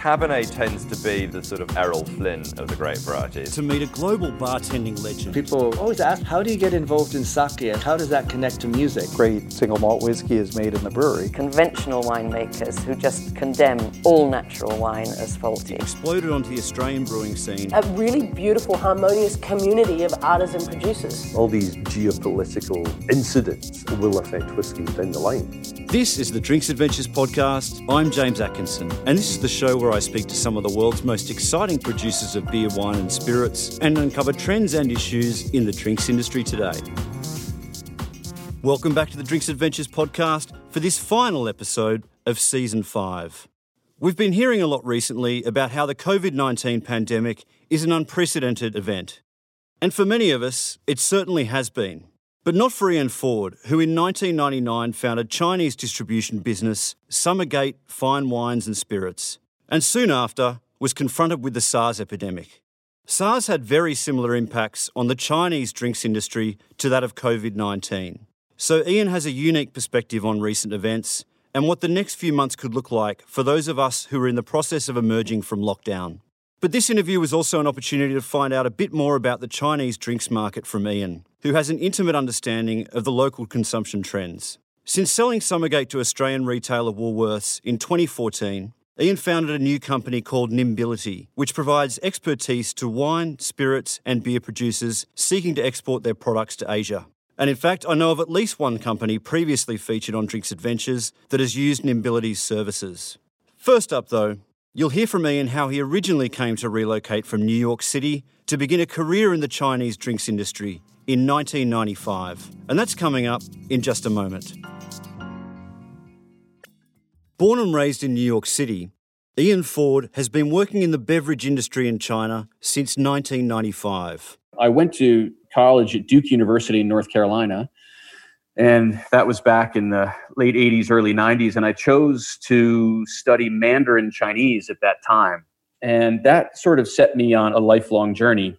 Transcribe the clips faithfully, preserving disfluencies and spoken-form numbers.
Cabernet tends to be the sort of Errol Flynn of the grape varieties. To meet a global bartending legend. People always ask, how do you get involved in sake and how does that connect to music? Great single malt whiskey is made in the brewery. Conventional winemakers who just condemn all natural wine as faulty. Exploded onto the Australian brewing scene. A really beautiful, harmonious community of artisan producers. All these geopolitical incidents will affect whiskey down the line. This is the Drinks Adventures podcast. I'm James Atkinson, and this is the show where I speak to some of the world's most exciting producers of beer, wine and spirits and uncover trends and issues in the drinks industry today. Welcome back to the Drinks Adventures podcast for this final episode of Season five. We've been hearing a lot recently about how the covid nineteen pandemic is an unprecedented event. And for many of us, it certainly has been. But not for Ian Ford, who in nineteen ninety-nine founded Chinese distribution business Summergate Fine Wines and Spirits, and soon after was confronted with the SARS epidemic. SARS had very similar impacts on the Chinese drinks industry to that of covid nineteen. So Ian has a unique perspective on recent events and what the next few months could look like for those of us who are in the process of emerging from lockdown. But this interview was also an opportunity to find out a bit more about the Chinese drinks market from Ian, who has an intimate understanding of the local consumption trends. Since selling Summergate to Australian retailer Woolworths in twenty fourteen, Ian founded a new company called Nimbility, which provides expertise to wine, spirits and beer producers seeking to export their products to Asia. And in fact, I know of at least one company previously featured on Drinks Adventures that has used Nimbility's services. First up though, you'll hear from Ian how he originally came to relocate from New York City to begin a career in the Chinese drinks industry in nineteen ninety-five. And that's coming up in just a moment. Born and raised in New York City, Ian Ford has been working in the beverage industry in China since nineteen ninety-five. I went to college at Duke University in North Carolina, and that was back in the late eighties, early nineties, and I chose to study Mandarin Chinese at that time. And that sort of set me on a lifelong journey.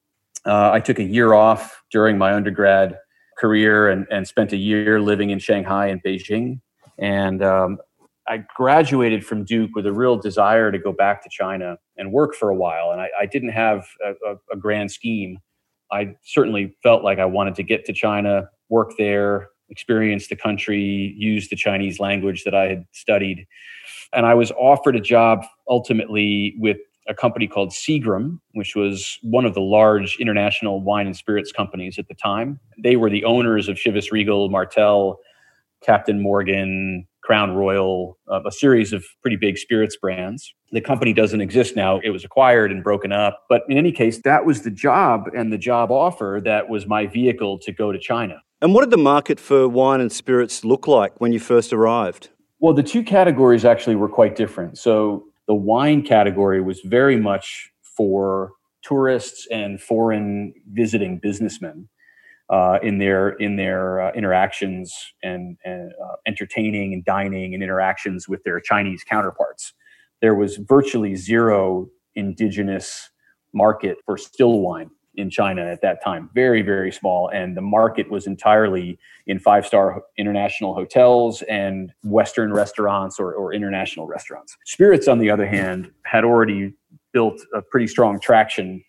Uh, I took a year off during my undergrad career and, and spent a year living in Shanghai and Beijing. And um, I graduated from Duke with a real desire to go back to China and work for a while. And I, I didn't have a, a, a grand scheme. I certainly felt like I wanted to get to China, work there, experience the country, use the Chinese language that I had studied. And I was offered a job ultimately with a company called Seagram, which was one of the large international wine and spirits companies at the time. They were the owners of Chivas Regal, Martell, Captain Morgan, Crown Royal, uh, a series of pretty big spirits brands. The company doesn't exist now. It was acquired and broken up. But in any case, that was the job and the job offer that was my vehicle to go to China. And what did the market for wine and spirits look like when you first arrived? Well, the two categories actually were quite different. So the wine category was very much for tourists and foreign visiting businessmen. Uh, in their in their uh, interactions and, and uh, entertaining and dining and interactions with their Chinese counterparts. There was virtually zero indigenous market for still wine in China at that time. Very, very small. And the market was entirely in five-star international hotels and Western restaurants or, or international restaurants. Spirits, on the other hand, had already built a pretty strong traction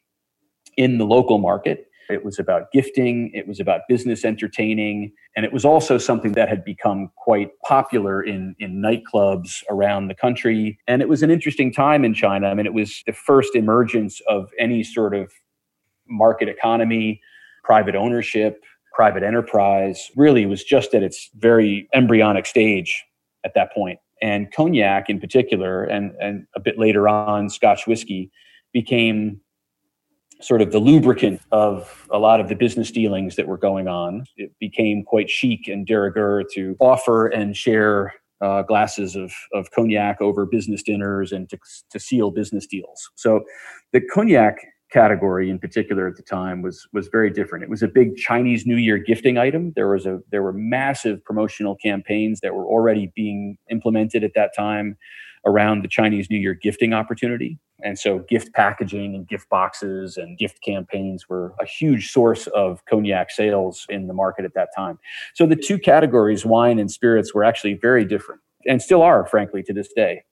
in the local market. It was about gifting, it was about business entertaining, and it was also something that had become quite popular in, in nightclubs around the country. And it was an interesting time in China. I mean, it was the first emergence of any sort of market economy, private ownership, private enterprise. Really, it was just at its very embryonic stage at that point. And cognac in particular, and, and a bit later on, Scotch whiskey, became sort of the lubricant of a lot of the business dealings that were going on. It became quite chic and de rigueur to offer and share uh, glasses of, of cognac over business dinners and to, to seal business deals. So the cognac category in particular at the time was was very different. It was a big Chinese New Year gifting item. There was a there were massive promotional campaigns that were already being implemented at that time around the Chinese New Year gifting opportunity. And so gift packaging and gift boxes and gift campaigns were a huge source of cognac sales in the market at that time. So the two categories, wine and spirits, were actually very different and still are, frankly, to this day.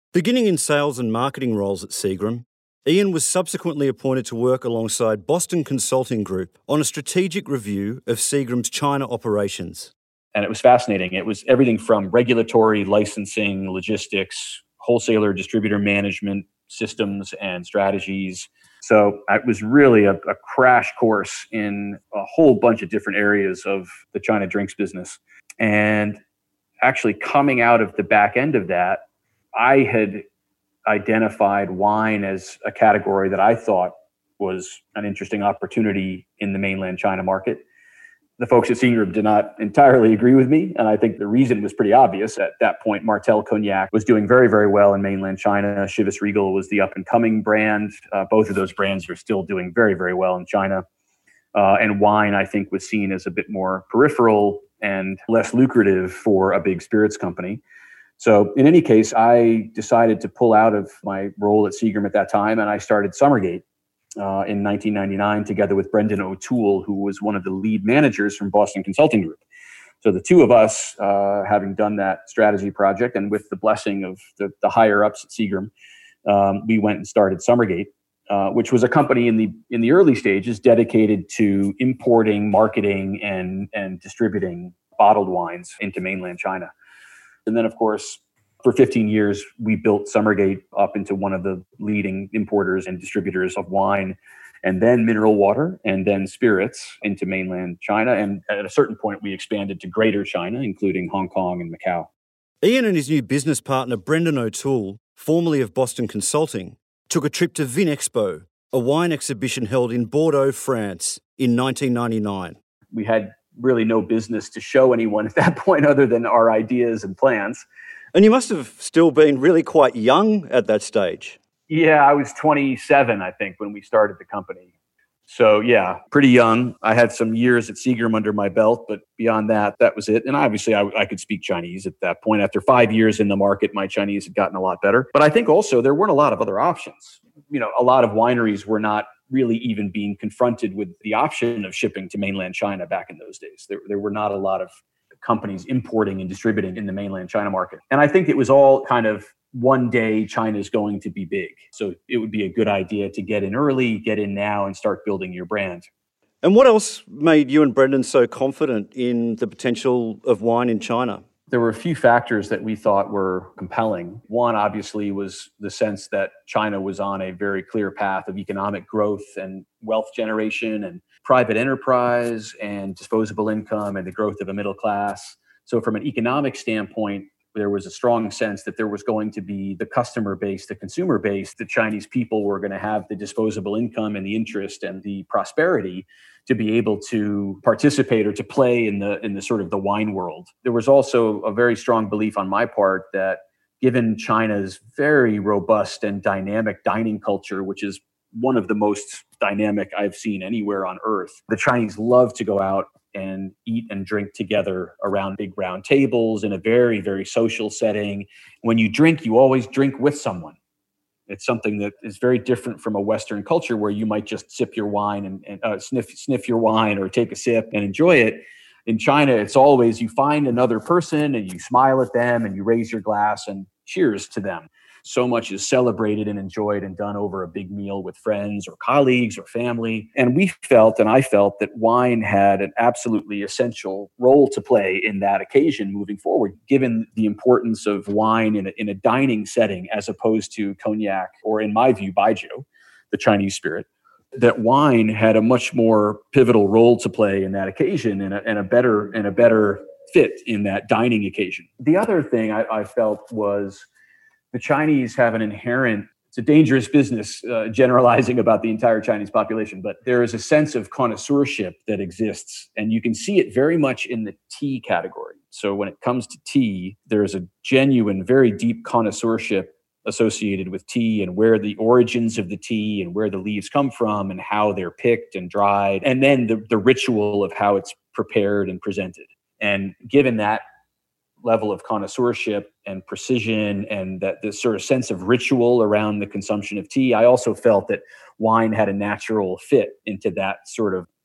Beginning in sales and marketing roles at Seagram, Ian was subsequently appointed to work alongside Boston Consulting Group on a strategic review of Seagram's China operations. And it was fascinating. It was everything from regulatory, licensing, logistics, wholesaler, distributor management, systems, and strategies. So it was really a, a crash course in a whole bunch of different areas of the China drinks business. And actually coming out of the back end of that, I had identified wine as a category that I thought was an interesting opportunity in the mainland China market. The folks at Seagram did not entirely agree with me, and I think the reason was pretty obvious. At that point, Martell Cognac was doing very, very well in mainland China. Chivas Regal was the up-and-coming brand. Uh, both of those brands are still doing very, very well in China. Uh, and wine, I think, was seen as a bit more peripheral and less lucrative for a big spirits company. So in any case, I decided to pull out of my role at Seagram at that time, and I started Summergate uh, in nineteen ninety-nine together with Brendan O'Toole, who was one of the lead managers from Boston Consulting Group. So the two of us, uh, having done that strategy project, and with the blessing of the, the higher-ups at Seagram, um, we went and started Summergate, uh, which was a company in the in the early stages dedicated to importing, marketing, and, and distributing bottled wines into mainland China. And then, of course, for fifteen years, we built Summergate up into one of the leading importers and distributors of wine, and then mineral water, and then spirits into mainland China. And at a certain point, we expanded to Greater China, including Hong Kong and Macau. Ian and his new business partner, Brendan O'Toole, formerly of Boston Consulting, took a trip to Vinexpo, a wine exhibition held in Bordeaux, France, in nineteen ninety-nine. We had really no business to show anyone at that point other than our ideas and plans. And you must have still been really quite young at that stage. Yeah, I was twenty-seven, I think, when we started the company. So yeah, pretty young. I had some years at Seagram under my belt, but beyond that, that was it. And obviously I, I could speak Chinese at that point. After five years in the market, my Chinese had gotten a lot better. But I think also there weren't a lot of other options. You know, a lot of wineries were not really even being confronted with the option of shipping to mainland China back in those days. There, there were not a lot of companies importing and distributing in the mainland China market. And I think it was all kind of one day China's going to be big. So it would be a good idea to get in early, get in now, and start building your brand. And what else made you and Brendan so confident in the potential of wine in China? There were a few factors that we thought were compelling. One, obviously, was the sense that China was on a very clear path of economic growth and wealth generation and private enterprise and disposable income and the growth of a middle class. So from an economic standpoint, there was a strong sense that there was going to be the customer base, the consumer base, the Chinese people were going to have the disposable income and the interest and the prosperity to be able to participate or to play in the in the sort of the wine world. There was also a very strong belief on my part that given China's very robust and dynamic dining culture, which is one of the most dynamic I've seen anywhere on earth, the Chinese love to go out and eat and drink together around big round tables in a very, very social setting. When you drink, you always drink with someone. It's something that is very different from a Western culture where you might just sip your wine and, and uh, sniff sniff your wine or take a sip and enjoy it. In China, it's always you find another person and you smile at them and you raise your glass and cheers to them. So much is celebrated and enjoyed and done over a big meal with friends or colleagues or family. And we felt, and I felt, that wine had an absolutely essential role to play in that occasion moving forward, given the importance of wine in a, in a dining setting as opposed to cognac, or in my view, baijiu, the Chinese spirit, that wine had a much more pivotal role to play in that occasion and a, and a better and a better fit in that dining occasion. The other thing I, I felt was the Chinese have an inherent, it's a dangerous business uh, generalizing about the entire Chinese population, but there is a sense of connoisseurship that exists. And you can see it very much in the tea category. So when it comes to tea, there's a genuine, very deep connoisseurship associated with tea and where the origins of the tea and where the leaves come from and how they're picked and dried. And then the, the ritual of how it's prepared and presented. And given that level of connoisseurship and precision and that this sort of sense of ritual around the consumption of tea, I also felt that wine had a natural fit into that sort of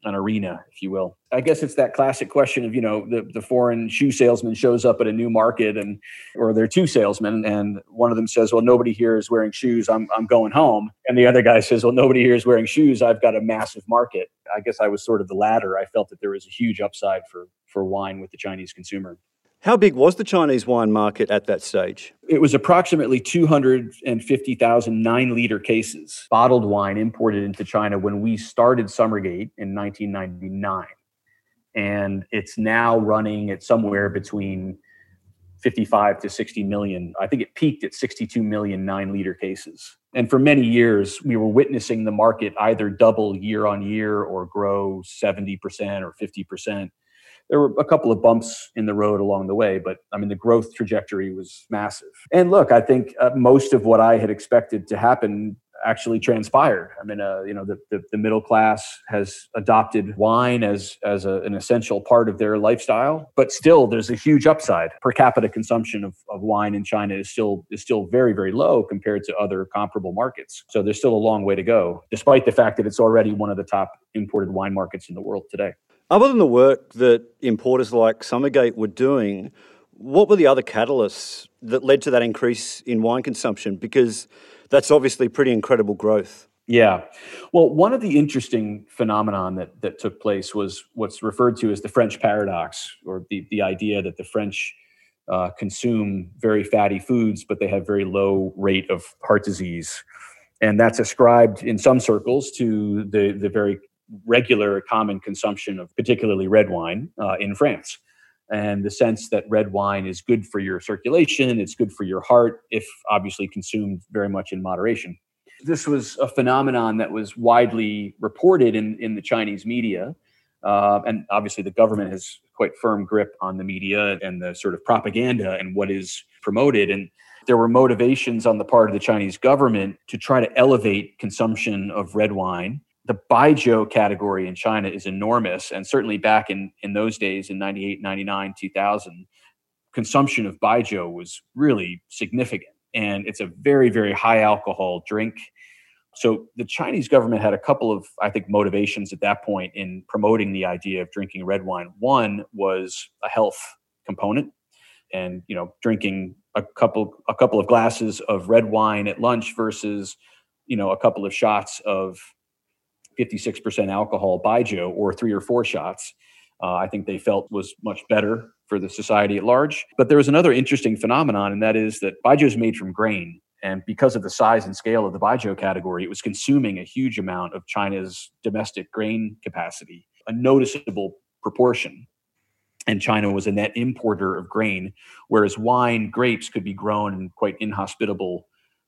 an arena, if you will. I guess it's that classic question of, you know, the, the foreign shoe salesman shows up at a new market, and or there are two salesmen, and one of them says, well, nobody here is wearing shoes. I'm I'm going home. And the other guy says, well, nobody here is wearing shoes. I've got a massive market. I guess I was sort of the latter. I felt that there was a huge upside for for wine with the Chinese consumer. How big was the Chinese wine market at that stage? It was approximately two hundred fifty thousand nine-liter cases, bottled wine imported into China when we started Summergate in nineteen ninety-nine. And it's now running at somewhere between fifty-five to sixty million. I think it peaked at sixty-two million nine-liter cases. And for many years, we were witnessing the market either double year on year or grow seventy percent or fifty percent. There were a couple of bumps in the road along the way, but I mean, the growth trajectory was massive. And look, I think uh, most of what I had expected to happen actually transpired. I mean, uh, you know, the, the, the middle class has adopted wine as, as a, an essential part of their lifestyle, but still there's a huge upside. Per capita consumption of, of wine in China is still, is still very, very low compared to other comparable markets. So there's still a long way to go, despite the fact that it's already one of the top imported wine markets in the world today. Other than the work that importers like Summergate were doing, what were the other catalysts that led to that increase in wine consumption? Because that's obviously pretty incredible growth. Yeah. Well, one of the interesting phenomenon that, that took place was what's referred to as the French paradox, or the, the idea that the French uh, consume very fatty foods, but they have very low rate of heart disease. And that's ascribed in some circles to the, the very regular common consumption of particularly red wine uh, in France. And the sense that red wine is good for your circulation, it's good for your heart, if obviously consumed very much in moderation. This was a phenomenon that was widely reported in, in the Chinese media. Uh, and obviously the government has quite firm grip on the media and the sort of propaganda and what is promoted. And there were motivations on the part of the Chinese government to try to elevate consumption of red wine. The baijiu category in China is enormous. And certainly back in, in those days, in ninety-eight, ninety-nine, two thousand, consumption of baijiu was really significant. And it's a very, very high alcohol drink. So the Chinese government had a couple of, I think, motivations at that point in promoting the idea of drinking red wine. One was a health component, and, you know, drinking a couple a couple of glasses of red wine at lunch versus, you know, a couple of shots of fifty-six percent alcohol baijiu, or three or four shots, uh, I think they felt was much better for the society at large. But there was another interesting phenomenon, and that is that baijiu is made from grain. And because of the size and scale of the baijiu category, it was consuming a huge amount of China's domestic grain capacity, a noticeable proportion. And China was a net importer of grain, whereas wine, grapes could be grown in quite inhospitable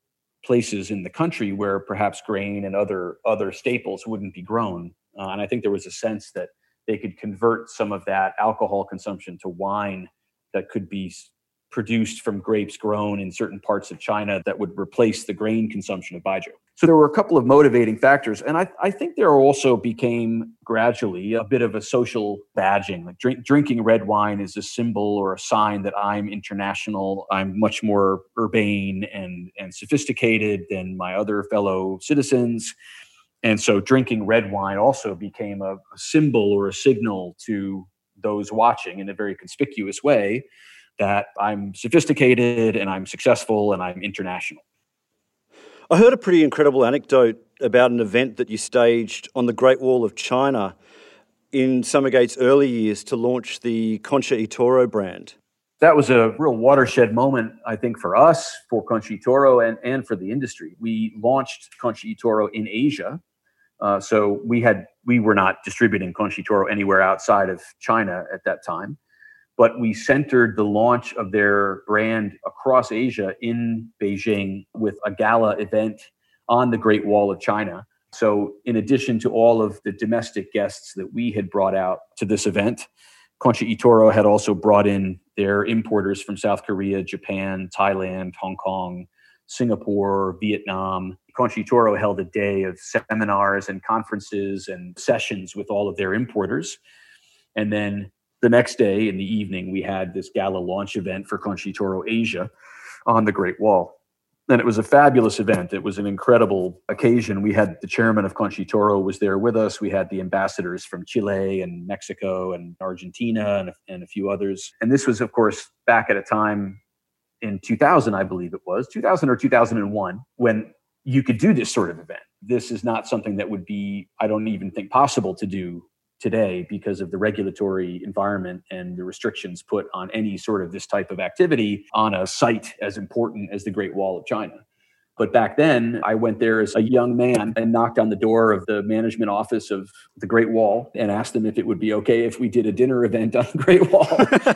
places in the country where perhaps grain and other other staples wouldn't be grown. Uh, and I think there was a sense that they could convert some of that alcohol consumption to wine that could be produced from grapes grown in certain parts of China that would replace the grain consumption of baijiu. So there were a couple of motivating factors. And I, I think there also became gradually a bit of a social badging. Like drink, drinking red wine is a symbol or a sign that I'm international. I'm much more urbane and, and sophisticated than my other fellow citizens. And so drinking red wine also became a, a symbol or a signal to those watching in a very conspicuous way that I'm sophisticated and I'm successful and I'm international. I heard a pretty incredible anecdote about an event that you staged on the Great Wall of China in Summergate's early years to launch the Concha y Toro brand. That was a real watershed moment, I think, for us, for Concha y Toro, and, and for the industry. We launched Concha y Toro in Asia. Uh, so we had we were not distributing Concha y Toro anywhere outside of China at that time. But we centered the launch of their brand across Asia in Beijing with a gala event on the Great Wall of China. So in addition to all of the domestic guests that we had brought out to this event, Concha y Toro had also brought in their importers from South Korea, Japan, Thailand, Hong Kong, Singapore, Vietnam. Concha y Toro held a day of seminars and conferences and sessions with all of their importers. And then the next day in the evening, we had this gala launch event for Concha y Toro Asia on the Great Wall. And it was a fabulous event. It was an incredible occasion. We had the chairman of Conchitoro was there with us. We had the ambassadors from Chile and Mexico and Argentina and, and a few others. And this was, of course, back at a time in two thousand, I believe it was, two thousand or two thousand one, when you could do this sort of event. This is not something that would be, I don't even think, possible to do today because of the regulatory environment and the restrictions put on any sort of this type of activity on a site as important as the Great Wall of China. But back then, I went there as a young man and knocked on the door of the management office of the Great Wall and asked them if it would be okay if we did a dinner event on the Great Wall.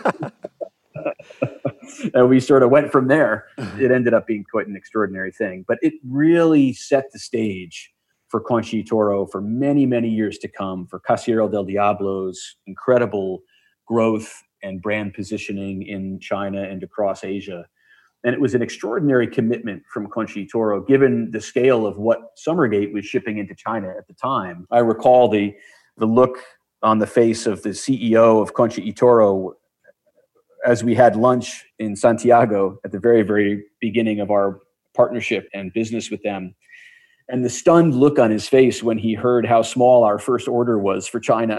And we sort of went from there. It ended up being quite an extraordinary thing. But it really set the stage for Conchitoro for many, many years to come, for Casillero del Diablo's incredible growth and brand positioning in China and across Asia. And it was an extraordinary commitment from Conchitoro, given the scale of what Summergate was shipping into China at the time. I recall the, the look on the face of the C E O of Conchitoro as we had lunch in Santiago at the very, very beginning of our partnership and business with them. And the stunned look on his face when he heard how small our first order was for China.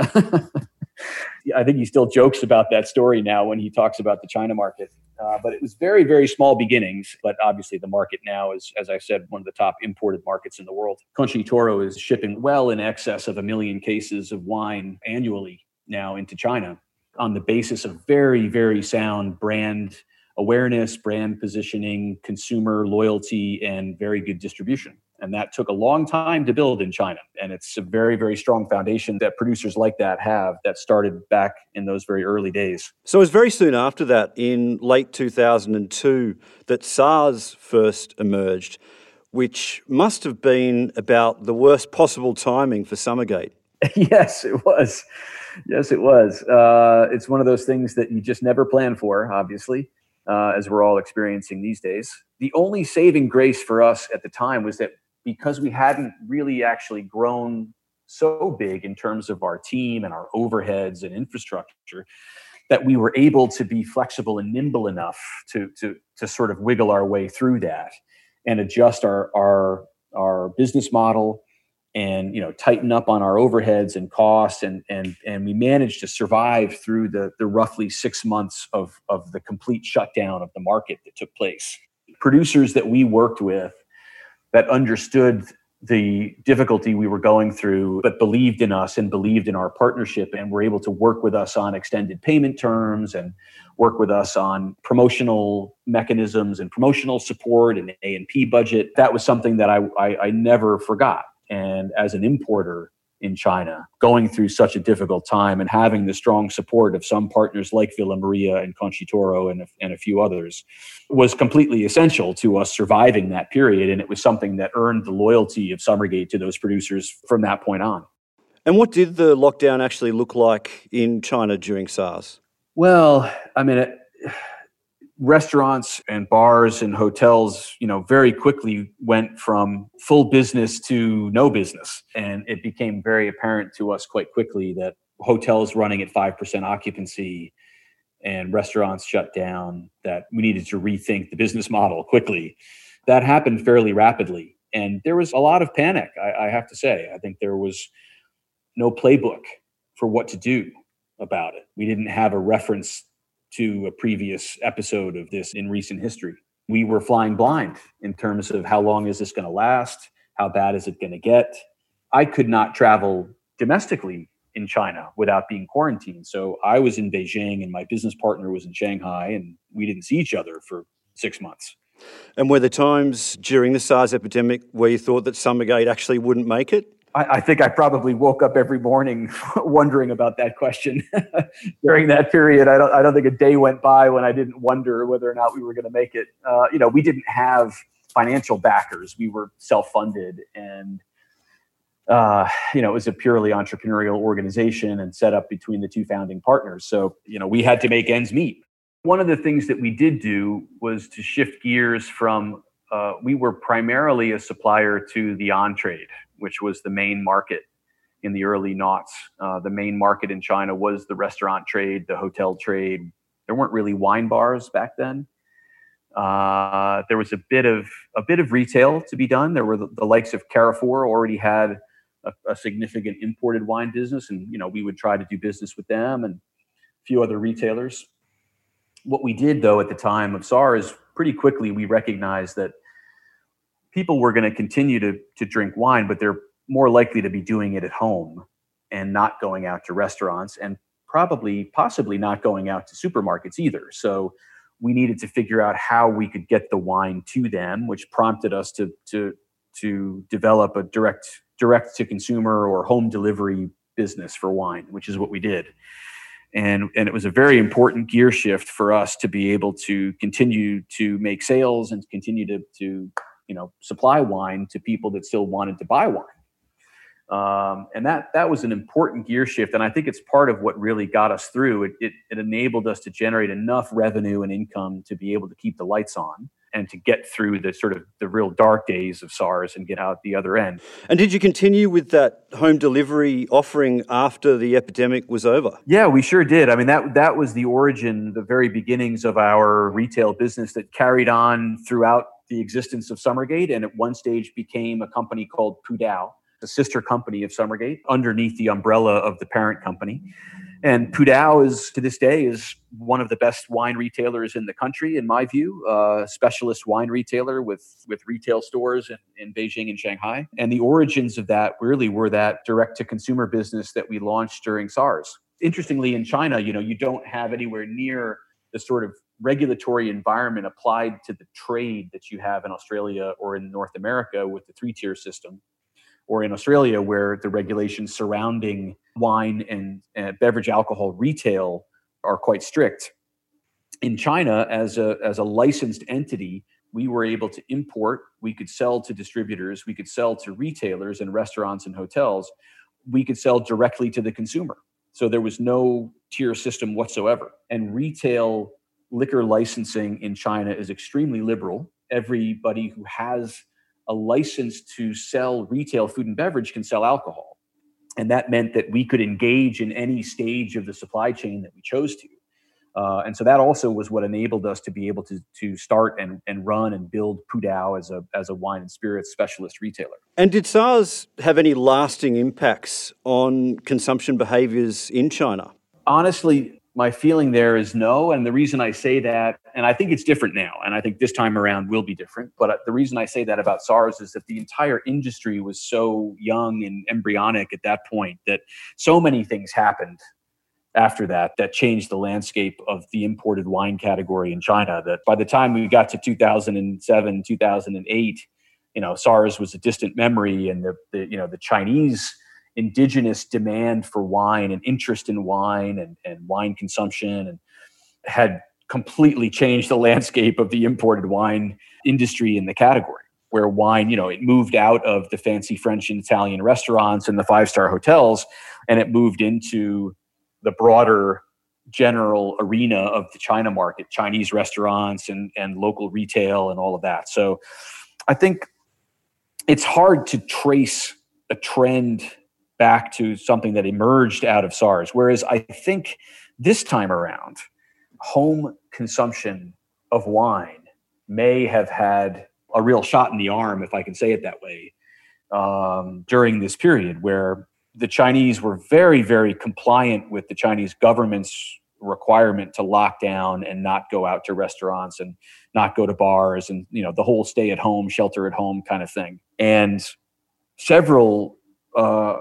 I think he still jokes about that story now when he talks about the China market. Uh, but it was very, very small beginnings. But obviously the market now is, as I said, one of the top imported markets in the world. Conchitoro is shipping well in excess of a million cases of wine annually now into China on the basis of very, very sound brand awareness, brand positioning, consumer loyalty, and very good distribution. And that took a long time to build in China. And it's a very, very strong foundation that producers like that have that started back in those very early days. So it was very soon after that, in late two thousand two, that SARS first emerged, which must have been about the worst possible timing for Summergate. Yes, it was. Yes, it was. Uh, it's one of those things that you just never plan for, obviously, uh, as we're all experiencing these days. The only saving grace for us at the time was that because we hadn't really actually grown so big in terms of our team and our overheads and infrastructure, that we were able to be flexible and nimble enough to, to, to sort of wiggle our way through that and adjust our, our, our business model and, you know, tighten up on our overheads and costs. And, and, and we managed to survive through the, the roughly six months of, of the complete shutdown of the market that took place. Producers that we worked with that understood the difficulty we were going through, but believed in us and believed in our partnership and were able to work with us on extended payment terms and work with us on promotional mechanisms and promotional support and A and P budget. That was something that I, I, I never forgot. And as an importer in China, going through such a difficult time and having the strong support of some partners like Villa Maria and Conchitoro and a, and a few others was completely essential to us surviving that period. And it was something that earned the loyalty of Summergate to those producers from that point on. And what did the lockdown actually look like in China during SARS? Well, I mean, it, restaurants and bars and hotels, you know, very quickly went from full business to no business. And it became very apparent to us quite quickly that hotels running at five percent occupancy and restaurants shut down, that we needed to rethink the business model quickly. That happened fairly rapidly. And there was a lot of panic, I, I have to say. I think there was no playbook for what to do about it. We didn't have a reference to a previous episode of this in recent history. We were flying blind in terms of how long is this going to last? How bad is it going to get? I could not travel domestically in China without being quarantined. So I was in Beijing and my business partner was in Shanghai, and we didn't see each other for six months. And were there times during the SARS epidemic where you thought that Summergate actually wouldn't make it? I, I think I probably woke up every morning wondering about that question. During that period, I don't, I don't think a day went by when I didn't wonder whether or not we were going to make it. Uh, you know, we didn't have financial backers. We were self-funded, and uh, you know, it was a purely entrepreneurial organization and set up between the two founding partners. So, you know, we had to make ends meet. One of the things that we did do was to shift gears from, uh, we were primarily a supplier to the on-trade, which was the main market in the early noughts. Uh, the main market in China was the restaurant trade, the hotel trade. There weren't really wine bars back then. Uh, there was a bit of a bit of retail to be done. There were the, the likes of Carrefour already had a, a significant imported wine business, and you know we would try to do business with them and a few other retailers. What we did, though, at the time of SARS, pretty quickly we recognized that people were going to continue to to drink wine, but they're more likely to be doing it at home and not going out to restaurants, and probably, possibly not going out to supermarkets either. So we needed to figure out how we could get the wine to them, which prompted us to to to develop a direct direct to consumer or home delivery business for wine, which is what we did. And and it was a very important gear shift for us to be able to continue to make sales and continue to to you know supply wine to people that still wanted to buy wine. Um, and that that was an important gear shift, and I think it's part of what really got us through. It, it it enabled us to generate enough revenue and income to be able to keep the lights on and to get through the sort of the real dark days of SARS and get out the other end. And did you continue with that home delivery offering after the epidemic was over? Yeah, we sure did. I mean, that that was the origin, the very beginnings of our retail business that carried on throughout the existence of Summergate, and at one stage became a company called Pudao, the sister company of Summergate, underneath the umbrella of the parent company. And Pudao is, to this day, is one of the best wine retailers in the country, in my view, a specialist wine retailer with, with retail stores in, in Beijing and Shanghai. And the origins of that really were that direct-to-consumer business that we launched during SARS. Interestingly, in China, you know, you don't have anywhere near the sort of regulatory environment applied to the trade that you have in Australia or in North America with the three-tier system, or in Australia, where the regulations surrounding wine and uh, beverage alcohol retail are quite strict. In China, as a as a licensed entity, we were able to import, we could sell to distributors, we could sell to retailers and restaurants and hotels, we could sell directly to the consumer. So there was no tier system whatsoever. And retail liquor licensing in China is extremely liberal. Everybody who has a license to sell retail food and beverage can sell alcohol. And that meant that we could engage in any stage of the supply chain that we chose to. Uh, and so that also was what enabled us to be able to, to start and, and run and build Pudao as a, as a wine and spirits specialist retailer. And did SARS have any lasting impacts on consumption behaviours in China? Honestly, my feeling there is no. And the reason I say that, and I think it's different now, and I think this time around will be different, but the reason I say that about SARS is that the entire industry was so young and embryonic at that point that so many things happened after that that changed the landscape of the imported wine category in China, that by the time we got to two thousand seven, two thousand eight, you know, SARS was a distant memory, and the, the you know, the Chinese indigenous demand for wine and interest in wine and, and wine consumption and had completely changed the landscape of the imported wine industry in the category, where wine, you know, it moved out of the fancy French and Italian restaurants and the five-star hotels, and it moved into the broader general arena of the China market, Chinese restaurants and, and local retail and all of that. So I think it's hard to trace a trend back to something that emerged out of SARS. Whereas I think this time around, home consumption of wine may have had a real shot in the arm, if I can say it that way, um, during this period where the Chinese were very, very compliant with the Chinese government's requirement to lock down and not go out to restaurants and not go to bars and, you know, the whole stay at home, shelter at home kind of thing. And several uh,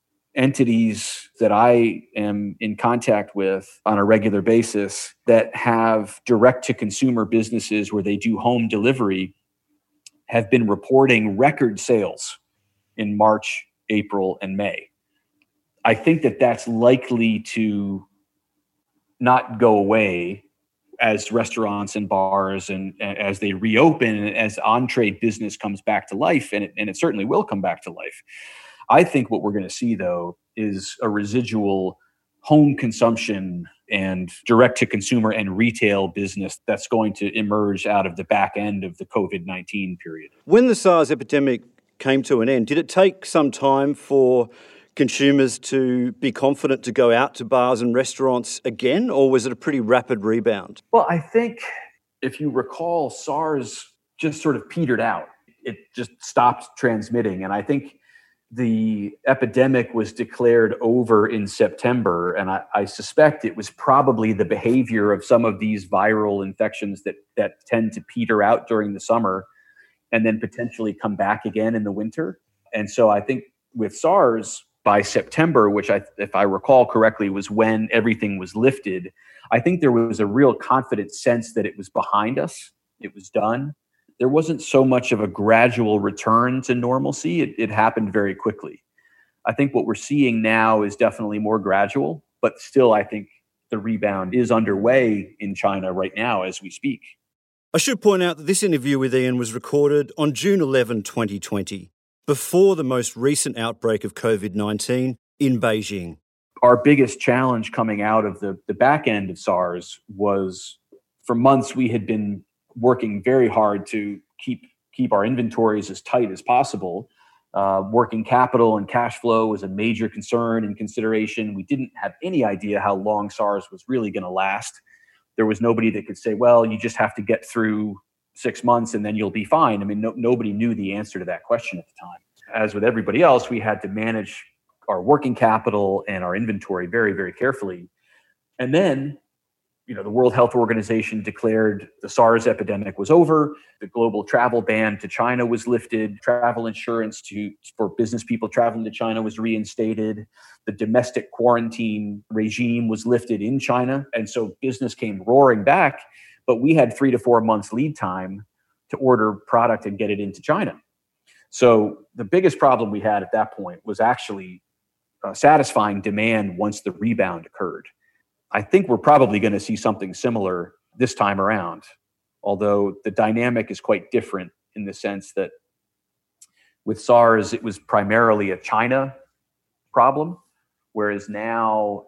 entities that I am in contact with on a regular basis that have direct-to-consumer businesses where they do home delivery have been reporting record sales in March, April, and May. I think that that's likely to not go away as restaurants and bars and, and as they reopen and as on-trade business comes back to life, and it, and it certainly will come back to life. I think what we're going to see, though, is a residual home consumption and direct-to-consumer and retail business that's going to emerge out of the back end of the covid nineteen period. When the SARS epidemic came to an end, did it take some time for consumers to be confident to go out to bars and restaurants again, or was it a pretty rapid rebound? Well, I think if you recall, SARS just sort of petered out. It just stopped transmitting. And I think the epidemic was declared over in September. And I, I suspect it was probably the behavior of some of these viral infections that, that tend to peter out during the summer and then potentially come back again in the winter. And so I think with SARS, by September, which I, if I recall correctly, was when everything was lifted, I think there was a real confident sense that it was behind us. It was done. There wasn't so much of a gradual return to normalcy. It, it happened very quickly. I think what we're seeing now is definitely more gradual, but still, I think the rebound is underway in China right now as we speak. I should point out that this interview with Ian was recorded on June eleventh, twenty twenty, before the most recent outbreak of COVID nineteen in Beijing. Our biggest challenge coming out of the, the back end of SARS was, for months, we had been working very hard to keep keep our inventories as tight as possible. Uh, working capital and cash flow was a major concern and consideration. We didn't have any idea how long SARS was really going to last. There was nobody that could say, well, you just have to get through six months and then you'll be fine. I mean, no, nobody knew the answer to that question at the time. As with everybody else, we had to manage our working capital and our inventory very, very carefully. And then, you know, the World Health Organization declared the SARS epidemic was over. The global travel ban to China was lifted. Travel insurance to for business people traveling to China was reinstated. The domestic quarantine regime was lifted in China. And so business came roaring back, but we had three to four months lead time to order product and get it into China. So the biggest problem we had at that point was actually uh, satisfying demand once the rebound occurred. I think we're probably going to see something similar this time around, although the dynamic is quite different in the sense that with SARS, it was primarily a China problem, whereas now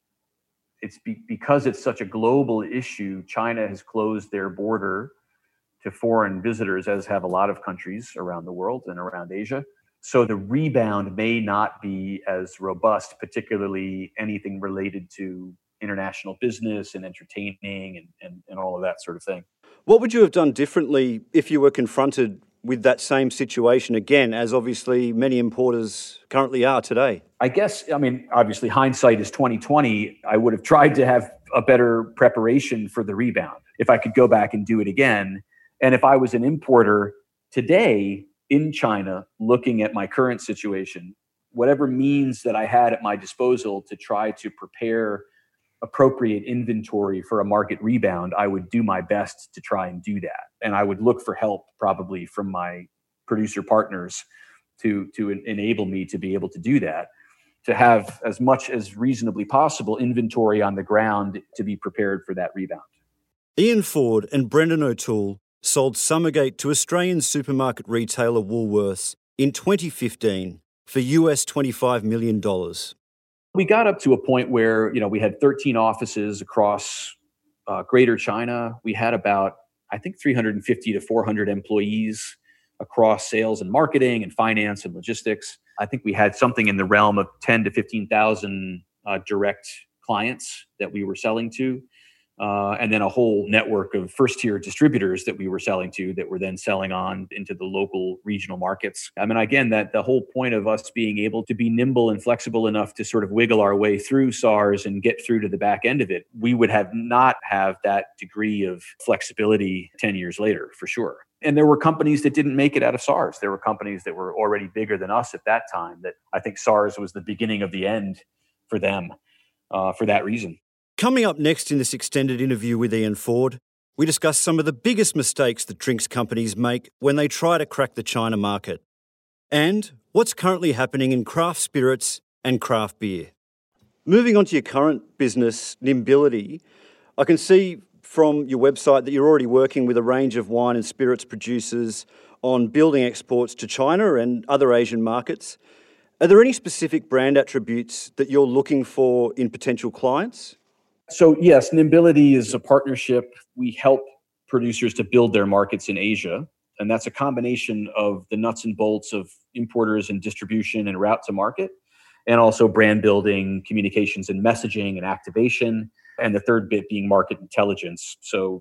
it's be- because it's such a global issue, China has closed their border to foreign visitors, as have a lot of countries around the world and around Asia. So the rebound may not be as robust, particularly anything related to international business and entertaining and, and, and all of that sort of thing. What would you have done differently if you were confronted with that same situation again, as obviously many importers currently are today? I guess, I mean, obviously hindsight is twenty twenty. I would have tried to have a better preparation for the rebound if I could go back and do it again. And if I was an importer today in China, looking at my current situation, whatever means that I had at my disposal to try to prepare appropriate inventory for a market rebound, I would do my best to try and do that. And I would look for help probably from my producer partners to, to en- enable me to be able to do that, to have as much as reasonably possible inventory on the ground to be prepared for that rebound. Ian Ford and Brendan O'Toole sold Summergate to Australian supermarket retailer Woolworths in twenty fifteen for U S twenty-five million dollars. We got up to a point where, you know, we had thirteen offices across uh, Greater China. We had about, I think, three hundred fifty to four hundred employees across sales and marketing and finance and logistics. I think we had something in the realm of ten to fifteen thousand uh, direct clients that we were selling to. Uh, and then a whole network of first-tier distributors that we were selling to that were then selling on into the local regional markets. I mean, again, that the whole point of us being able to be nimble and flexible enough to sort of wiggle our way through SARS and get through to the back end of it, we would have not have that degree of flexibility ten years later, for sure. And there were companies that didn't make it out of SARS. There were companies that were already bigger than us at that time that I think SARS was the beginning of the end for them uh, for that reason. Coming up next in this extended interview with Ian Ford, we discuss some of the biggest mistakes that drinks companies make when they try to crack the China market, and what's currently happening in craft spirits and craft beer. Moving on to your current business, Nimbility, I can see from your website that you're already working with a range of wine and spirits producers on building exports to China and other Asian markets. Are there any specific brand attributes that you're looking for in potential clients? So yes, Nimbility is a partnership. We help producers to build their markets in Asia. And that's a combination of the nuts and bolts of importers and distribution and route to market, and also brand building, communications and messaging and activation. And the third bit being market intelligence. So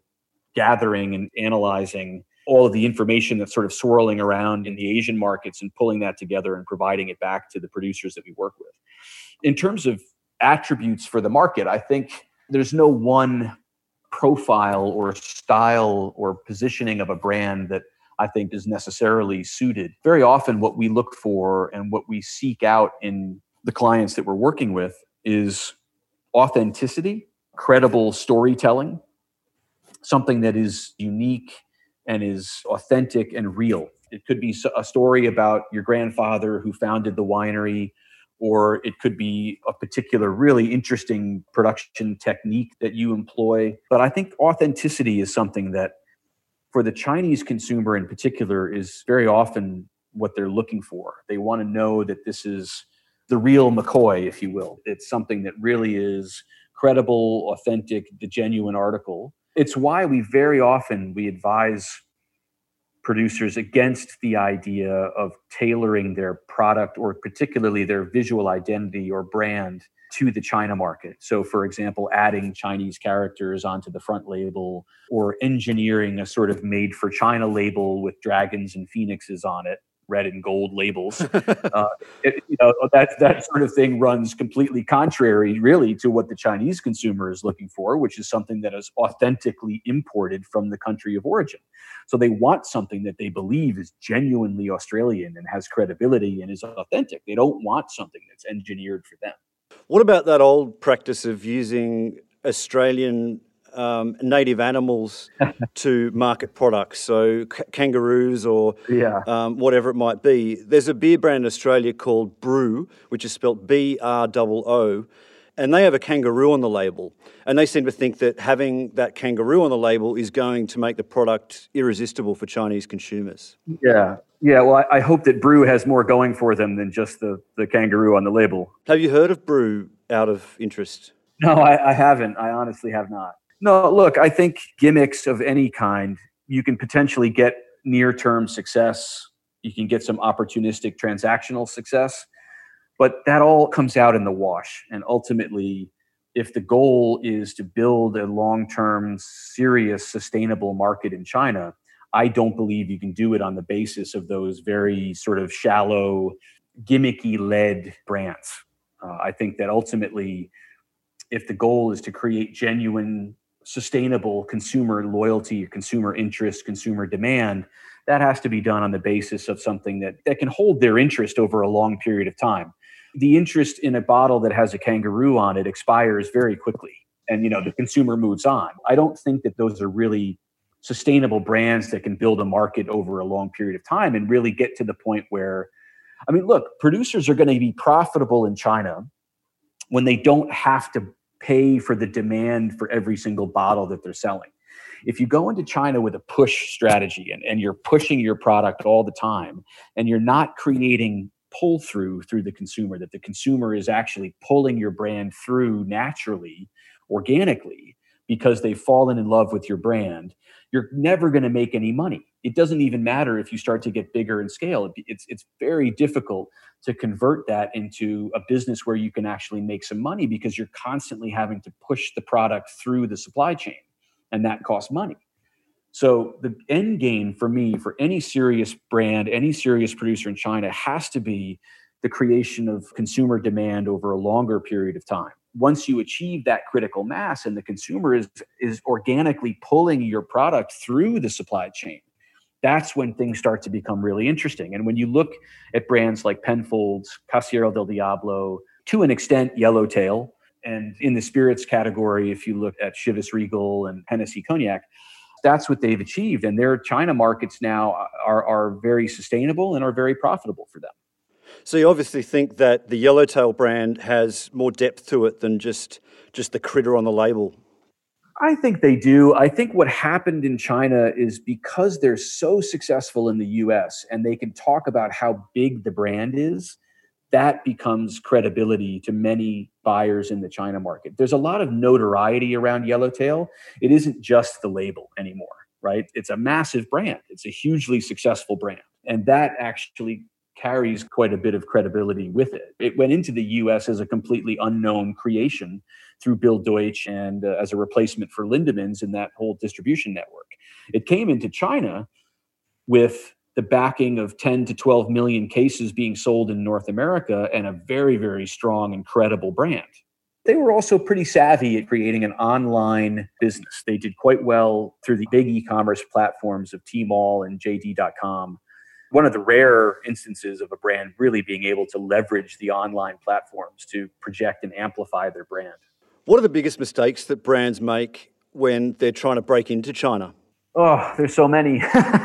gathering and analyzing all of the information that's sort of swirling around in the Asian markets and pulling that together and providing it back to the producers that we work with. In terms of attributes for the market, I think there's no one profile or style or positioning of a brand that I think is necessarily suited. Very often what we look for and what we seek out in the clients that we're working with is authenticity, credible storytelling, something that is unique and is authentic and real. It could be a story about your grandfather who founded the winery, or it could be a particular really interesting production technique that you employ. But I think authenticity is something that, for the Chinese consumer in particular, is very often what they're looking for. They want to know that this is the real McCoy, if you will. It's something that really is credible, authentic, the genuine article. It's why we very often, we advise producers against the idea of tailoring their product or particularly their visual identity or brand to the China market. So, for example, adding Chinese characters onto the front label or engineering a sort of made for China label with dragons and phoenixes on it, red and gold labels. uh, it, you know, that, that sort of thing runs completely contrary, really, to what the Chinese consumer is looking for, which is something that is authentically imported from the country of origin. So they want something that they believe is genuinely Australian and has credibility and is authentic. They don't want something that's engineered for them. What about that old practice of using Australian um, native animals to market products? So c- kangaroos or yeah. um, whatever it might be. There's a beer brand in Australia called Brew, which is spelt B R O O, and they have a kangaroo on the label. And they seem to think that having that kangaroo on the label is going to make the product irresistible for Chinese consumers. Yeah. Yeah, well, I, I hope that Brew has more going for them than just the, the kangaroo on the label. Have you heard of Brew out of interest? No, I, I haven't. I honestly have not. No, look, I think gimmicks of any kind, you can potentially get near-term success. You can get some opportunistic transactional success. But that all comes out in the wash. And ultimately, if the goal is to build a long-term, serious, sustainable market in China, I don't believe you can do it on the basis of those very sort of shallow, gimmicky-led brands. Uh, I think that ultimately, if the goal is to create genuine, sustainable consumer loyalty, consumer interest, consumer demand, that has to be done on the basis of something that, that can hold their interest over a long period of time. The interest in a bottle that has a kangaroo on it expires very quickly, and you know the consumer moves on. I don't think that those are really sustainable brands that can build a market over a long period of time and really get to the point where, I mean, look, producers are going to be profitable in China when they don't have to pay for the demand for every single bottle that they're selling. If you go into China with a push strategy and, and you're pushing your product all the time and you're not creating pull through through the consumer, that the consumer is actually pulling your brand through naturally, organically, because they've fallen in love with your brand, you're never going to make any money. It doesn't even matter if you start to get bigger in scale. It's it's very difficult to convert that into a business where you can actually make some money because you're constantly having to push the product through the supply chain, and that costs money. So the end game for me, for any serious brand, any serious producer in China, has to be the creation of consumer demand over a longer period of time. Once you achieve that critical mass and the consumer is, is organically pulling your product through the supply chain, that's when things start to become really interesting. And when you look at brands like Penfolds, Casillero del Diablo, to an extent, Yellowtail, and in the spirits category, if you look at Chivas Regal and Hennessy Cognac, that's what they've achieved. And their China markets now are, are very sustainable and are very profitable for them. So you obviously think that the Yellowtail brand has more depth to it than just, just the critter on the label. I think they do. I think what happened in China is because they're so successful in the U S and they can talk about how big the brand is, that becomes credibility to many buyers in the China market. There's a lot of notoriety around Yellowtail. It isn't just the label anymore, right? It's a massive brand. It's a hugely successful brand. And that actually carries quite a bit of credibility with it. It went into the U S as a completely unknown creation through Bill Deutsch and uh, as a replacement for Lindemans in that whole distribution network. It came into China with the backing of ten to twelve million cases being sold in North America and a very, very strong and credible brand. They were also pretty savvy at creating an online business. They did quite well through the big e-commerce platforms of Tmall and J D dot com. One of the rare instances of a brand really being able to leverage the online platforms to project and amplify their brand. What are the biggest mistakes that brands make when they're trying to break into China? Oh, there's so many.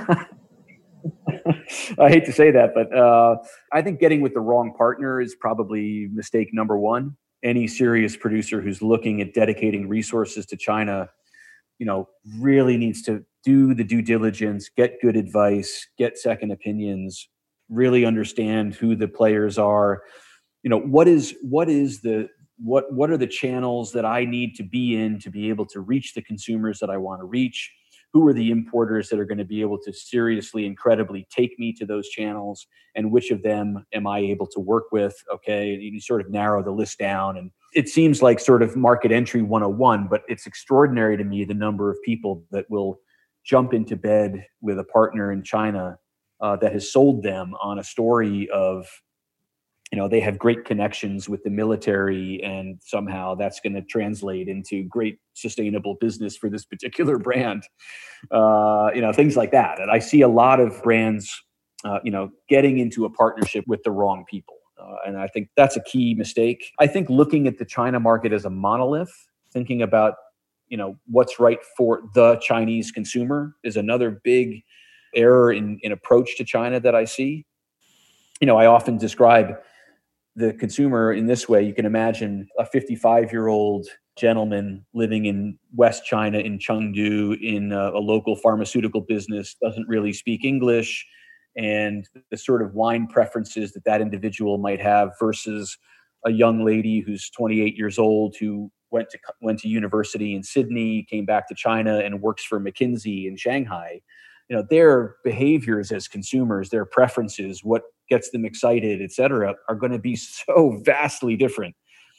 I hate to say that, but uh, I think getting with the wrong partner is probably mistake number one. Any serious producer who's looking at dedicating resources to China, you know, really needs to do the due diligence, get good advice, get second opinions, really understand who the players are. You know, what is what is the what what are the channels that I need to be in to be able to reach the consumers that I want to reach? Who are the importers that are going to be able to seriously, incredibly take me to those channels? And which of them am I able to work with? Okay, you sort of narrow the list down. And it seems like sort of market entry one oh one, but it's extraordinary to me the number of people that will jump into bed with a partner in China uh, that has sold them on a story of, you know, they have great connections with the military and somehow that's going to translate into great sustainable business for this particular brand. Uh, you know, things like that. And I see a lot of brands, uh, you know, getting into a partnership with the wrong people. Uh, and I think that's a key mistake. I think looking at the China market as a monolith, thinking about, you know, what's right for the Chinese consumer is another big error in, in approach to China that I see. You know, I often describe the consumer in this way. You can imagine a fifty-five-year-old gentleman living in West China, in Chengdu, in a, a local pharmaceutical business, doesn't really speak English, and the sort of wine preferences that that individual might have versus a young lady who's twenty-eight years old who went to went to university in Sydney, came back to China, and works for McKinsey in Shanghai. You know, their behaviors as consumers, their preferences, what gets them excited, et cetera, are going to be so vastly different.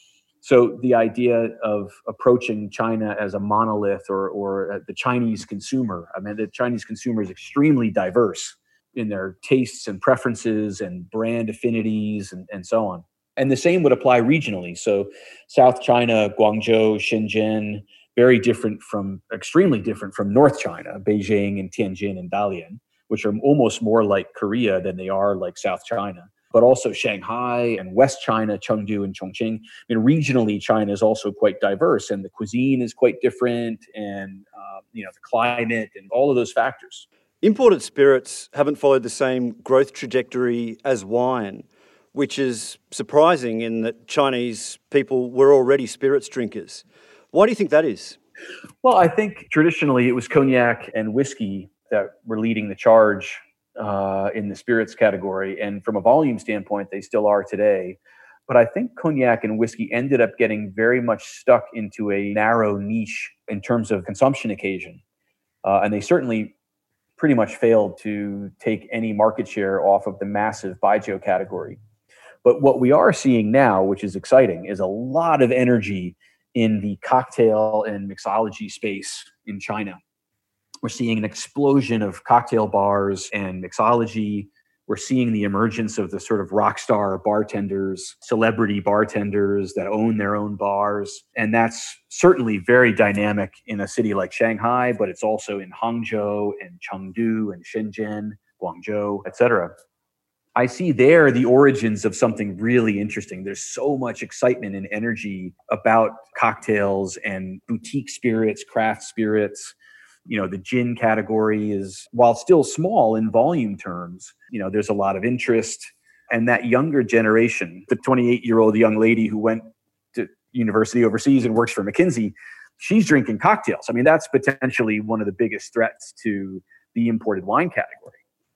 So the idea of approaching China as a monolith or, or the Chinese consumer, I mean, the Chinese consumer is extremely diverse in their tastes and preferences and brand affinities and, and so on. And the same would apply regionally. So South China, Guangzhou, Shenzhen, very different from, extremely different from North China, Beijing and Tianjin and Dalian, which are almost more like Korea than they are like South China. But also Shanghai and West China, Chengdu and Chongqing. I mean, regionally, China is also quite diverse, and the cuisine is quite different, and uh, you know, the climate and all of those factors. Imported spirits haven't followed the same growth trajectory as wine, which is surprising in that Chinese people were already spirits drinkers. Why do you think that is? Well, I think traditionally it was cognac and whiskey that were leading the charge uh, in the spirits category. And from a volume standpoint, they still are today. But I think cognac and whiskey ended up getting very much stuck into a narrow niche in terms of consumption occasion. Uh, and they certainly pretty much failed to take any market share off of the massive baijiu category. But what we are seeing now, which is exciting, is a lot of energy in the cocktail and mixology space in China. We're seeing an explosion of cocktail bars and mixology. We're seeing the emergence of the sort of rock star bartenders, celebrity bartenders that own their own bars. And that's certainly very dynamic in a city like Shanghai, but it's also in Hangzhou and Chengdu and Shenzhen, Guangzhou, et cetera. I see there the origins of something really interesting. There's so much excitement and energy about cocktails and boutique spirits, craft spirits. You know, the gin category is, while still small in volume terms, you know, there's a lot of interest. And that younger generation, the twenty-eight-year-old young lady who went to university overseas and works for McKinsey, she's drinking cocktails. I mean, that's potentially one of the biggest threats to the imported wine category.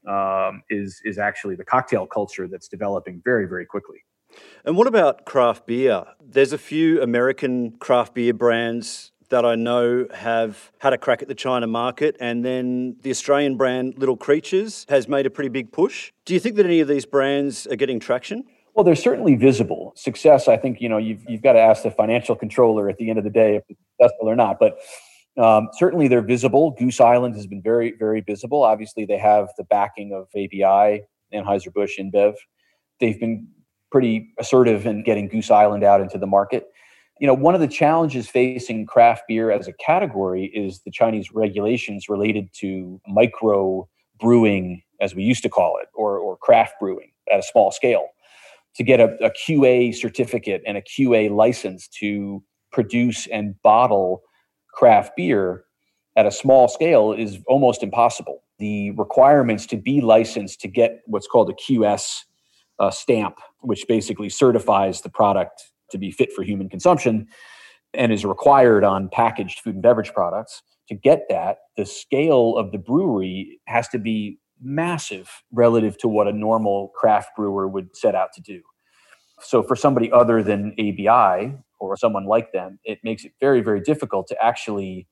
Um, is is actually the cocktail culture that's developing very, very quickly. And what about craft beer? There's a few American craft beer brands that I know have had a crack at the China market, and then the Australian brand Little Creatures has made a pretty big push. Do you think that any of these brands are getting traction? Well, they're certainly visible. Success, I think, you know, you've you've got to ask the financial controller at the end of the day if it's successful or not. But Um, certainly, they're visible. Goose Island has been very, very visible. Obviously, they have the backing of A B I, Anheuser-Busch, InBev. They've been pretty assertive in getting Goose Island out into the market. You know, one of the challenges facing craft beer as a category is the Chinese regulations related to micro brewing, as we used to call it, or, or craft brewing at a small scale. To get a, a Q A certificate and a Q A license to produce and bottle craft beer at a small scale is almost impossible. The requirements to be licensed to get what's called a Q S uh, stamp, which basically certifies the product to be fit for human consumption and is required on packaged food and beverage products. To get that, the scale of the brewery has to be massive relative to what a normal craft brewer would set out to do. So for somebody other than A B I or someone like them, it makes it very, very difficult to actually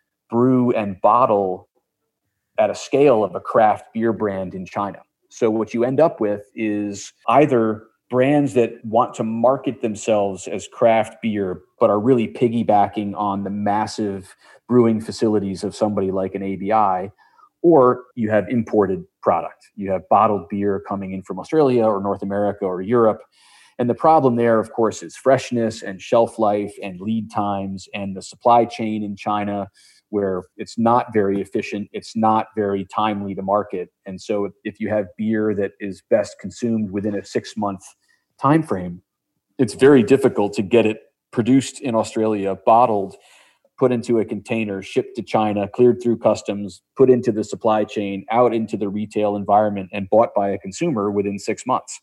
brew and bottle at a scale of a craft beer brand in China. So what you end up with is either brands that want to market themselves as craft beer, but are really piggybacking on the massive brewing facilities of somebody like an A B I, or you have imported product. You have bottled beer coming in from Australia or North America or Europe. And the problem there, of course, is freshness and shelf life and lead times and the supply chain in China, where it's not very efficient, it's not very timely to market. And so if you have beer that is best consumed within a six-month time frame, it's very difficult to get it produced in Australia, bottled, put into a container, shipped to China, cleared through customs, put into the supply chain, out into the retail environment, and bought by a consumer within six months.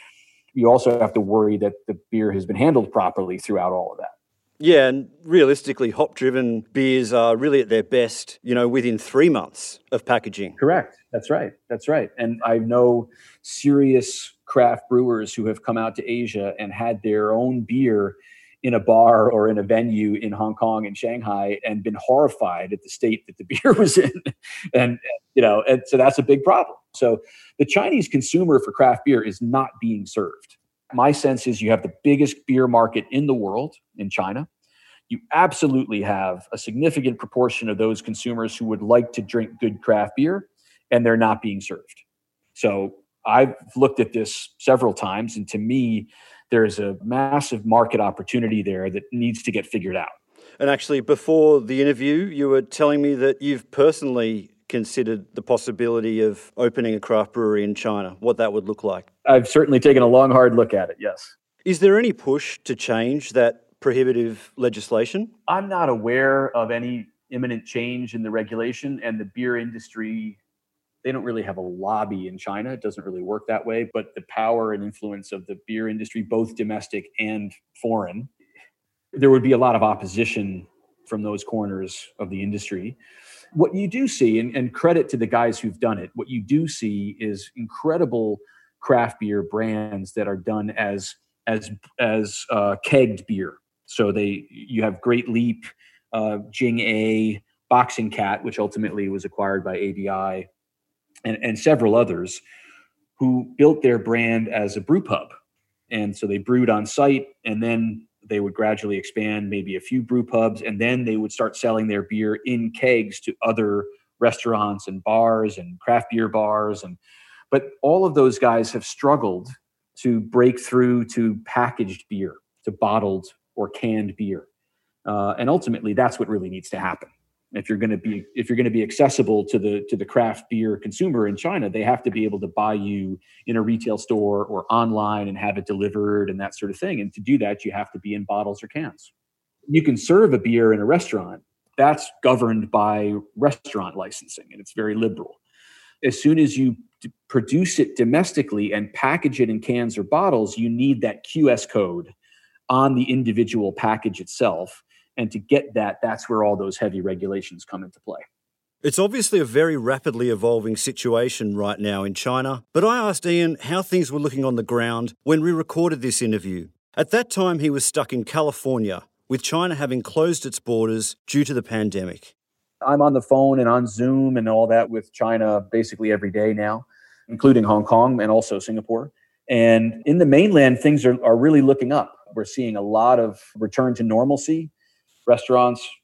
You also have to worry that the beer has been handled properly throughout all of that. Yeah, and realistically, hop-driven beers are really at their best, you know, within three months of packaging. Correct. That's right. That's right. And I know serious craft brewers who have come out to Asia and had their own beer in a bar or in a venue in Hong Kong and Shanghai and been horrified at the state that the beer was in. and, you know, and so that's a big problem. So the Chinese consumer for craft beer is not being served. My sense is you have the biggest beer market in the world in China. You absolutely have a significant proportion of those consumers who would like to drink good craft beer, and they're not being served. So I've looked at this several times, and to me, there's a massive market opportunity there that needs to get figured out. And actually, before the interview, you were telling me that you've personally considered the possibility of opening a craft brewery in China, what that would look like. I've certainly taken a long, hard look at it, yes. Is there any push to change that prohibitive legislation? I'm not aware of any imminent change in the regulation, and the beer industry, they don't really have a lobby in China. It doesn't really work that way, but the power and influence of the beer industry, both domestic and foreign, there would be a lot of opposition from those corners of the industry. What you do see, and, and credit to the guys who've done it, what you do see is incredible craft beer brands that are done as as as uh, kegged beer. So they you have Great Leap, uh, Jing A, Boxing Cat, which ultimately was acquired by A B I, and, and several others who built their brand as a brew pub. And so they brewed on site, and then they would gradually expand maybe a few brew pubs, and then they would start selling their beer in kegs to other restaurants and bars and craft beer bars. And but all of those guys have struggled to break through to packaged beer, to bottled or canned beer. Uh, and ultimately, that's what really needs to happen. If you're going to be if you're going to be accessible to the to the craft beer consumer in China, they have to be able to buy you in a retail store or online and have it delivered and that sort of thing. And to do that, you have to be in bottles or cans. You can serve a beer in a restaurant. That's governed by restaurant licensing, and it's very liberal. As soon as you d- produce it domestically and package it in cans or bottles, you need that Q S code on the individual package itself. And to get that, that's where all those heavy regulations come into play. It's obviously a very rapidly evolving situation right now in China, but I asked Ian how things were looking on the ground when we recorded this interview. At that time, he was stuck in California, with China having closed its borders due to the pandemic. I'm on the phone and on Zoom and all that with China basically every day now, including Hong Kong and also Singapore. And in the mainland, things are, are really looking up. We're seeing a lot of return to normalcy. Restaurants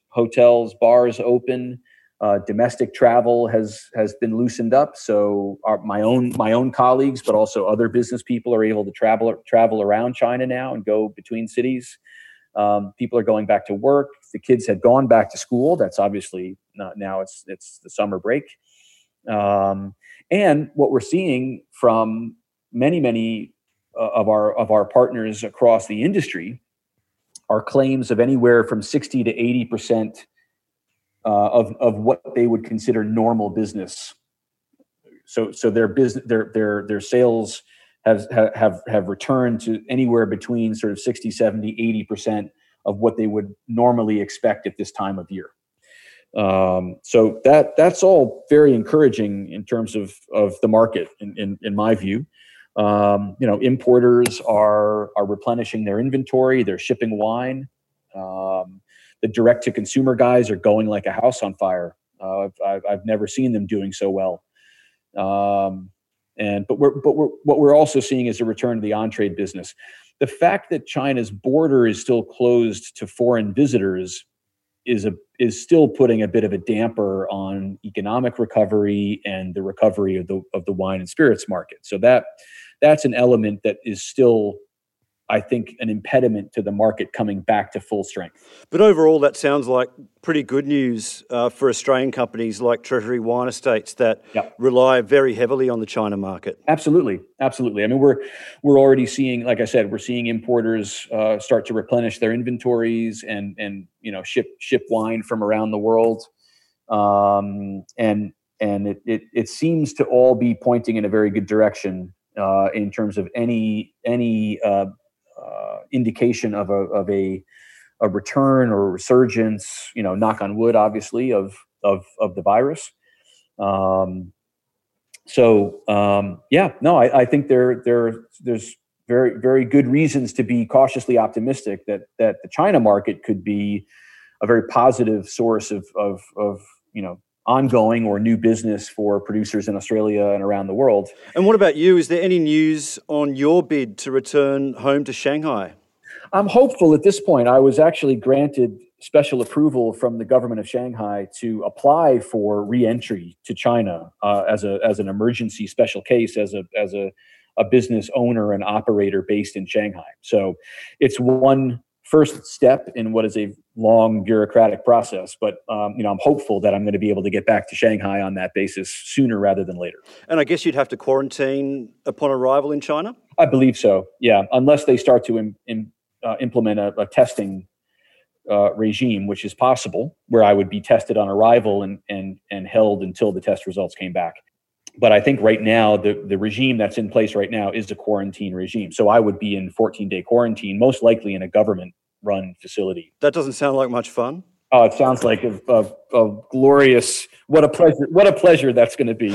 hotels, bars open. Uh, domestic travel has has been loosened up. So our, my own my own colleagues, but also other business people are able to travel travel around China now and go between cities. Um, people are going back to work. The kids had gone back to school. That's obviously not now. It's it's the summer break. Um, and what we're seeing from many many uh, of our of our partners across the industry are claims of anywhere from sixty to eighty percent uh, of of what they would consider normal business. So so their business their their their sales have have have returned to anywhere between sort of sixty, seventy, eighty percent of what they would normally expect at this time of year. Um, so that that's all very encouraging in terms of of the market, in in, in my view. Um, you know, importers are are replenishing their inventory. They're shipping wine. Um, the direct to consumer guys are going like a house on fire. Uh, I've I've never seen them doing so well. Um, and but we're but we're what we're also seeing is a return to the on-trade business. The fact that China's border is still closed to foreign visitors is a is still putting a bit of a damper on economic recovery and the recovery of the of the wine and spirits market. So that that's an element that is still, I think, an impediment to the market coming back to full strength. But overall, that sounds like pretty good news uh, for Australian companies like Treasury Wine Estates that yep. rely very heavily on the China market. Absolutely, absolutely. I mean, we're we're already seeing, like I said, we're seeing importers uh, start to replenish their inventories and and you know ship ship wine from around the world, um, and and it, it it seems to all be pointing in a very good direction uh, in terms of any any. Uh, Uh, indication of a of a a return or a resurgence, you know, knock on wood, obviously, of of of the virus. Um, so um, yeah, no, I, I think there there there's very very good reasons to be cautiously optimistic that that the China market could be a very positive source of of of you know ongoing or new business for producers in Australia and around the world. And what about you? Is there any news on your bid to return home to Shanghai? I'm hopeful at this point. I was actually granted special approval from the government of Shanghai to apply for re-entry to China uh, as a as an emergency special case as a as a, a business owner and operator based in Shanghai. So it's one first step in what is a long bureaucratic process, but um, you know, I'm hopeful that I'm going to be able to get back to Shanghai on that basis sooner rather than later. And I guess you'd have to quarantine upon arrival in China? I believe so, yeah, unless they start to im- im- uh, implement a, a testing uh, regime, which is possible, where I would be tested on arrival and and and held until the test results came back. But I think right now, the, the regime that's in place right now is a quarantine regime. So I would be in fourteen-day quarantine, most likely in a government-run facility. That doesn't sound like much fun. Oh, it sounds like a, a, a glorious, what a pleasure, what a pleasure that's going to be.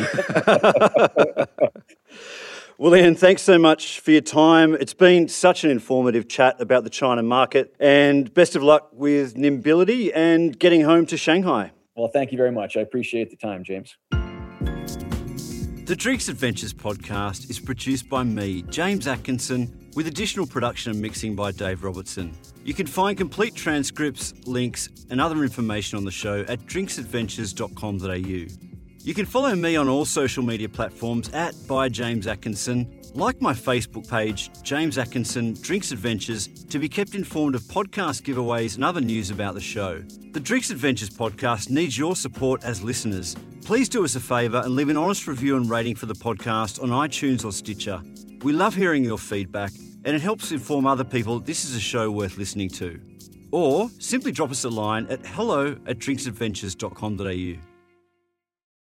Well, Ian, thanks so much for your time. It's been such an informative chat about the China market, and best of luck with Nimbility and getting home to Shanghai. Well, thank you very much. I appreciate the time, James. The Drinks Adventures podcast is produced by me, James Atkinson, with additional production and mixing by Dave Robertson. You can find complete transcripts, links and other information on the show at drinks adventures dot com dot a u. You can follow me on all social media platforms at by James Atkinson, like my Facebook page, James Atkinson Drinks Adventures, to be kept informed of podcast giveaways and other news about the show. The Drinks Adventures podcast needs your support as listeners. Please do us a favour and leave an honest review and rating for the podcast on iTunes or Stitcher. We love hearing your feedback and it helps inform other people this is a show worth listening to. Or simply drop us a line at hello at drinks adventures dot com dot a u.